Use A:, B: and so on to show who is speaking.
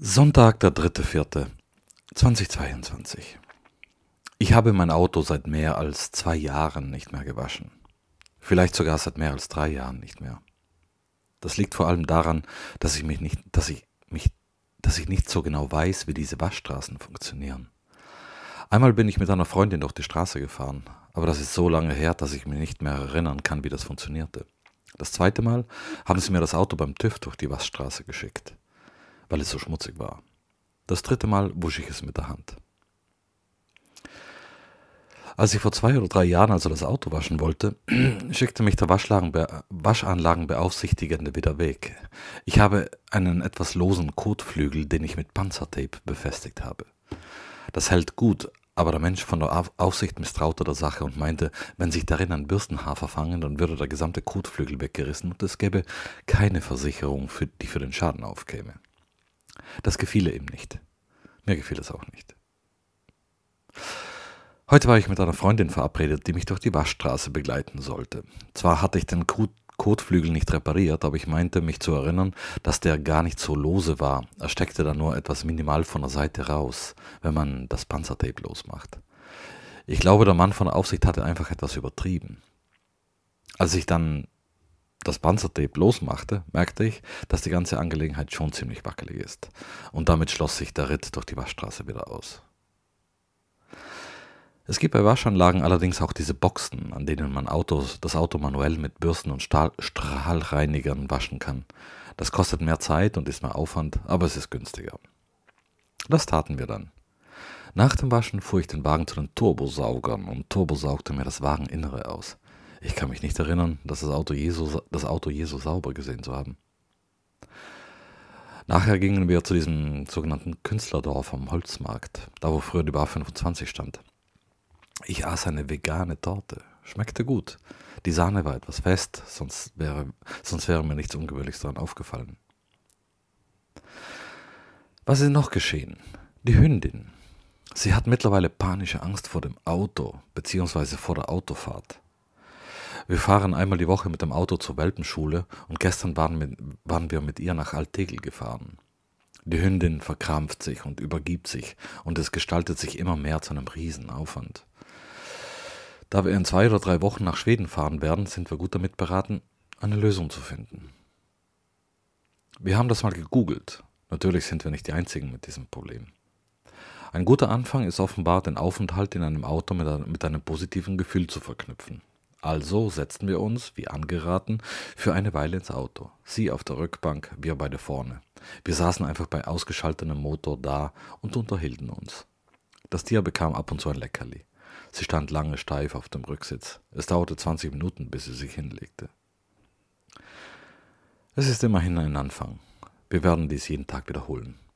A: Sonntag, der 3.4.2022. Ich habe mein Auto seit mehr als 2 Jahren nicht mehr gewaschen. Vielleicht sogar seit mehr als 3 Jahren nicht mehr. Das liegt vor allem daran, dass ich nicht so genau weiß, wie diese Waschstraßen funktionieren. Einmal bin ich mit einer Freundin durch die Straße gefahren, aber das ist so lange her, dass ich mich nicht mehr erinnern kann, wie das funktionierte. Das zweite Mal haben sie mir das Auto beim TÜV durch die Waschstraße geschickt, weil es so schmutzig war. Das dritte Mal wusch ich es mit der Hand. Als ich vor 2 oder 3 Jahren also das Auto waschen wollte, schickte mich der Waschanlagenbeaufsichtigende wieder weg. Ich habe einen etwas losen Kotflügel, den ich mit Panzertape befestigt habe. Das hält gut, aber der Mensch von der Aufsicht misstraute der Sache und meinte, wenn sich darin ein Bürstenhaar verfangen, dann würde der gesamte Kotflügel weggerissen und es gäbe keine Versicherung, die für den Schaden aufkäme. Das gefiel ihm nicht. Mir gefiel es auch nicht. Heute war ich mit einer Freundin verabredet, die mich durch die Waschstraße begleiten sollte. Zwar hatte ich den Kotflügel nicht repariert, aber ich meinte, mich zu erinnern, dass der gar nicht so lose war. Er steckte da nur etwas minimal von der Seite raus, wenn man das Panzertape losmacht. Ich glaube, der Mann von der Aufsicht hatte einfach etwas übertrieben. Als ich dann das Panzertape losmachte, merkte ich, dass die ganze Angelegenheit schon ziemlich wackelig ist. Und damit schloss sich der Ritt durch die Waschstraße wieder aus. Es gibt bei Waschanlagen allerdings auch diese Boxen, an denen man das Auto manuell mit Bürsten und Strahlreinigern waschen kann. Das kostet mehr Zeit und ist mehr Aufwand, aber es ist günstiger. Das taten wir dann. Nach dem Waschen fuhr ich den Wagen zu den Turbosaugern und turbosaugte mir das Wageninnere aus. Ich kann mich nicht erinnern, das Auto je so sauber gesehen zu haben. Nachher gingen wir zu diesem sogenannten Künstlerdorf am Holzmarkt, da wo früher die Bar 25 stand. Ich aß eine vegane Torte. Schmeckte gut. Die Sahne war etwas fest, sonst wäre mir nichts Ungewöhnliches daran aufgefallen. Was ist noch geschehen? Die Hündin. Sie hat mittlerweile panische Angst vor dem Auto bzw. vor der Autofahrt. Wir fahren einmal die Woche mit dem Auto zur Welpenschule und gestern waren wir mit ihr nach Altegel gefahren. Die Hündin verkrampft sich und übergibt sich und es gestaltet sich immer mehr zu einem Riesenaufwand. Da wir in 2 oder 3 Wochen nach Schweden fahren werden, sind wir gut damit beraten, eine Lösung zu finden. Wir haben das mal gegoogelt. Natürlich sind wir nicht die Einzigen mit diesem Problem. Ein guter Anfang ist offenbar, den Aufenthalt in einem Auto mit einem positiven Gefühl zu verknüpfen. Also setzten wir uns, wie angeraten, für eine Weile ins Auto. Sie auf der Rückbank, wir beide vorne. Wir saßen einfach bei ausgeschaltetem Motor da und unterhielten uns. Das Tier bekam ab und zu ein Leckerli. Sie stand lange steif auf dem Rücksitz. Es dauerte 20 Minuten, bis sie sich hinlegte. Es ist immerhin ein Anfang. Wir werden dies jeden Tag wiederholen.